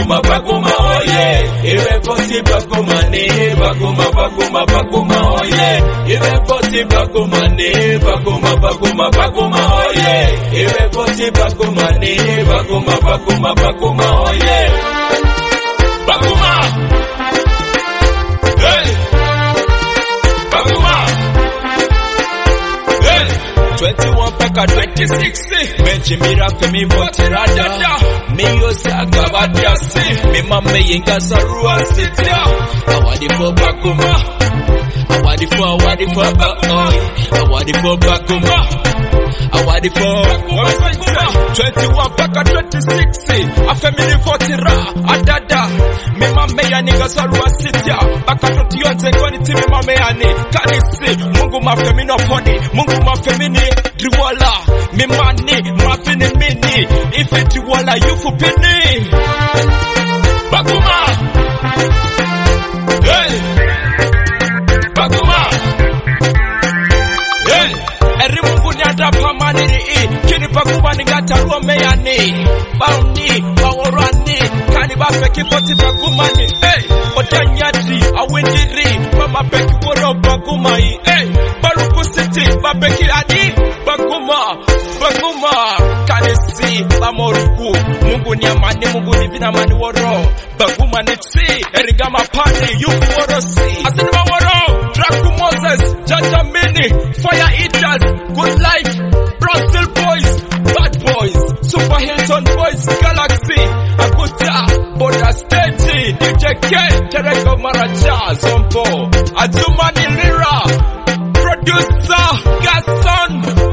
Bakuma, Bakuma, oh yeah. Iwe kosi Bakuma ni, Bakuma, Bakuma, Bakuma, oh yeah. Iwe kosi Bakuma ni, Bakuma, Bakuma, Bakuma, oh yeah. Iwe kosi Bakuma ni, Bakuma, Bakuma, Bakuma, oh yeah. Bakuma, hey, Bakuma, hey. 21 paka 26 Benjimira femi votirada Miyo saga vadiasi Mimame yinga sarua sita Awadi for Bakuma Awadi for Bakuma Awadi for Bakuma Awadi for Bakuma 21 paka 26 Afemini votira Adada Mimame ya ninga sarua sita Baka totiyonte kwani ti mimame ya ni Kanisi Mungu mafemino poni Mungu mafemini Driwala, me money, mafini mini. If it driwala, you for penny. Bakuma, hey, Bakuma, hey. Eri Mungu ni adapa maniri. Kini Bakuma ni gatarua meyani. Bauni, baworani. Kani bafeki poti Bakuma ni. Hey, otanyati, awindiri. Mama beki woro Bakuma yi. Hey, Baruku City, babeki adi. Bakuma, Bakuma, kanisi, bamoruku. Mungu ni amani, Mungu ni vinamani woro. Bakuma ni tsi, erigama pani, yuku woro si. Asinima woro, Draku Moses, Jaja Mini, Fire Eaters, Good Life, Brazil Boys, Bad Boys, Super Hilton Boys, Galaxy, Aguta, Border State, DJ K, Tereko Maracha, Zombo, Azumani Lira, Producer, Gasson,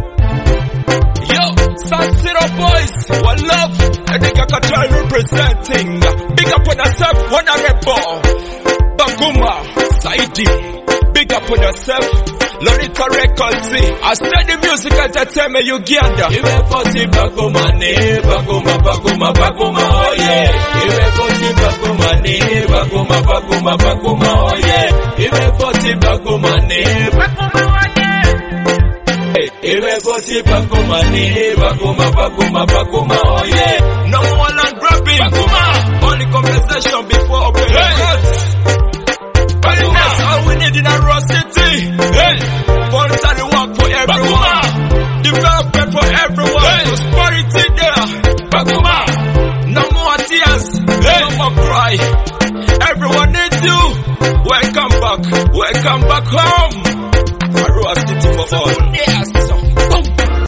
Sansiro Boys, one love, and they got Qatar representing. Big up on yourself, honorable. Bakuma, Saidi, big up on yourself. Lorita Records, I study music entertainment Uganda. Iwe kosi Bakuma ni, Bakuma, Bakuma, Bakuma, oh yeah. Iwe kosi Bakuma ni, Bakuma, Bakuma, Bakuma, oh yeah. Iwe kosi Bakuma ni, Bakuma, oh yeah. Iwe kosi Bakuma ni, Bakuma, Bakuma, Bakuma, oh yeah. No more land grabbing, Bakuma. Only conversation before open records. Bakuma, that's all we need in a raw city. Hey, voluntary work for everyone. Bakuma, development for everyone. Hey, prosperity there. Bakuma, no more tears, hey, no more cry. Everyone needs you. Welcome back home. Arua City for all. Yes.